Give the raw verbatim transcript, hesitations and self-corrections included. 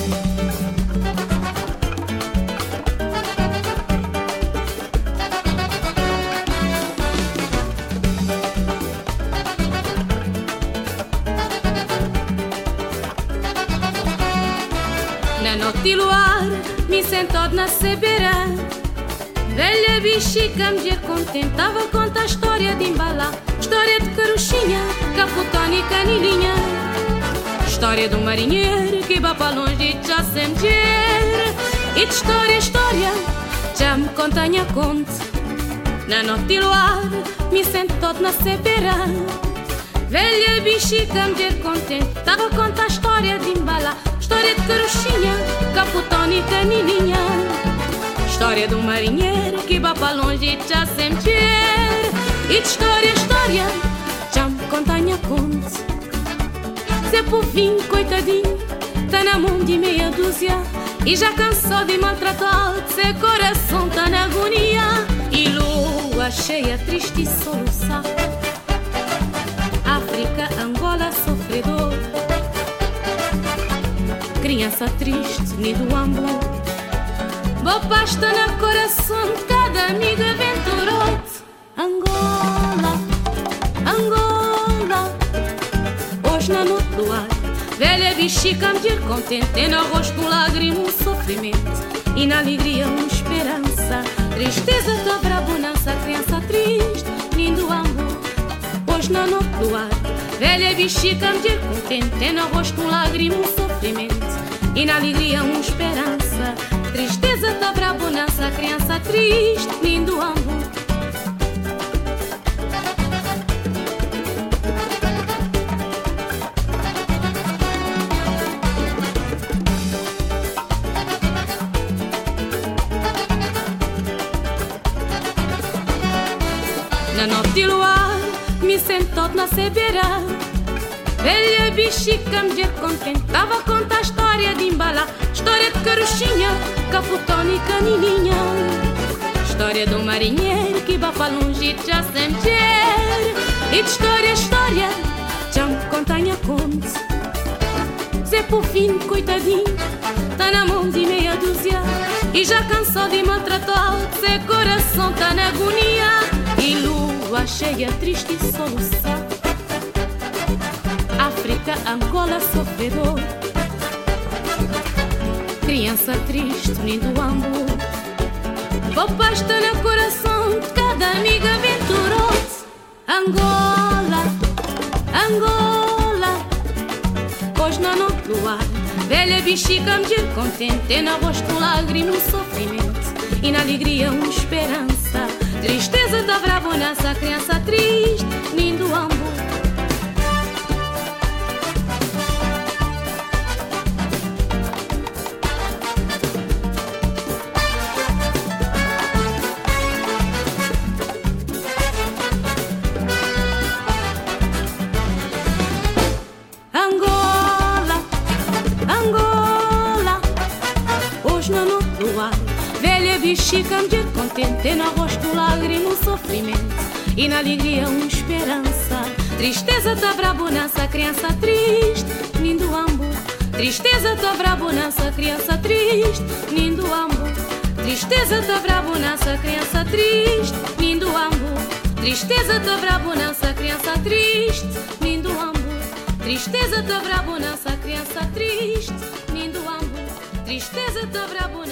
Na noite luar, me sentado na cebeira, velha bichica, mulher contente, tava a contar a história de embalar. História de carochinha, capotão e canilinha. História de um marinheiro que vai para longe e já sem mulher. E de história, história, já me contanha conte. Na noite luar, me sentado na cebeira, velha bichica, mulher contente, tava a contar a história de embalar. História de carochinha, capotão e canilinha. História de um marinheiro que vai para longe e já sem mulher. E de história, história, já me contanha conte. Zé Povinho, coitadinho, tá na mão de meia dúzia e já cansou de maltratar, seu coração tá na agonia. E lua cheia, triste e soluçar, África, Angola, sofredor, criança triste, nido amor, boa pasta no coração de cada amiga aventuroso. Angola, Angola, hoje na noite do ar, velha bichica, mulher contente, no rosto um lágrima, um sofrimento, e na alegria uma esperança. Tristeza, dobra a bonança, criança triste, lindo amor. Hoje na noite do ar, velha bichica, mulher contente, no rosto um lágrima, um sofrimento, e na alegria uma esperança. Tristeza, dobra a bonança, criança triste, lindo amor. Na noite de luar, me sentou na cebeira, velha bichica, mulher contente, tava a contar a história de embalar. História de carochinha, capotão e canilinha. História de um marinheiro que vai para longe e já sem mulher. E de história, história, já me contanha conte. Zé Povinho, coitadinho, tá na mão de meia dúzia e já cansou de maltratar, seu coração tá na agonia. E lua cheia, triste e soluçar, África, Angola, sofredor, criança triste, lindo amor, boa pasta no coração de cada amiga aventuroso. Angola, Angola, hoje na noite do ar, velha bichica, mulher contente, no rosto um lágrima, um sofrimento, e na alegria uma esperança. Tristeza, dobra a bonança, criança triste, lindo amor. Angola, Angola, hoje na noite do ar, velha bichica, mulher contente, no rosto lágrima, um sofrimento, e na alegria uma esperança. Tristeza, dobra a bonança, criança triste, lindo amor. Tristeza, dobra a bonança, criança triste, lindo amor. Tristeza, dobra a bonança, criança triste, lindo amor. Tristeza, dobra a bonança, criança triste, lindo amor. Tristeza, dobra a bonança, criança triste, lindo amor. Tristeza, dobra a bonança.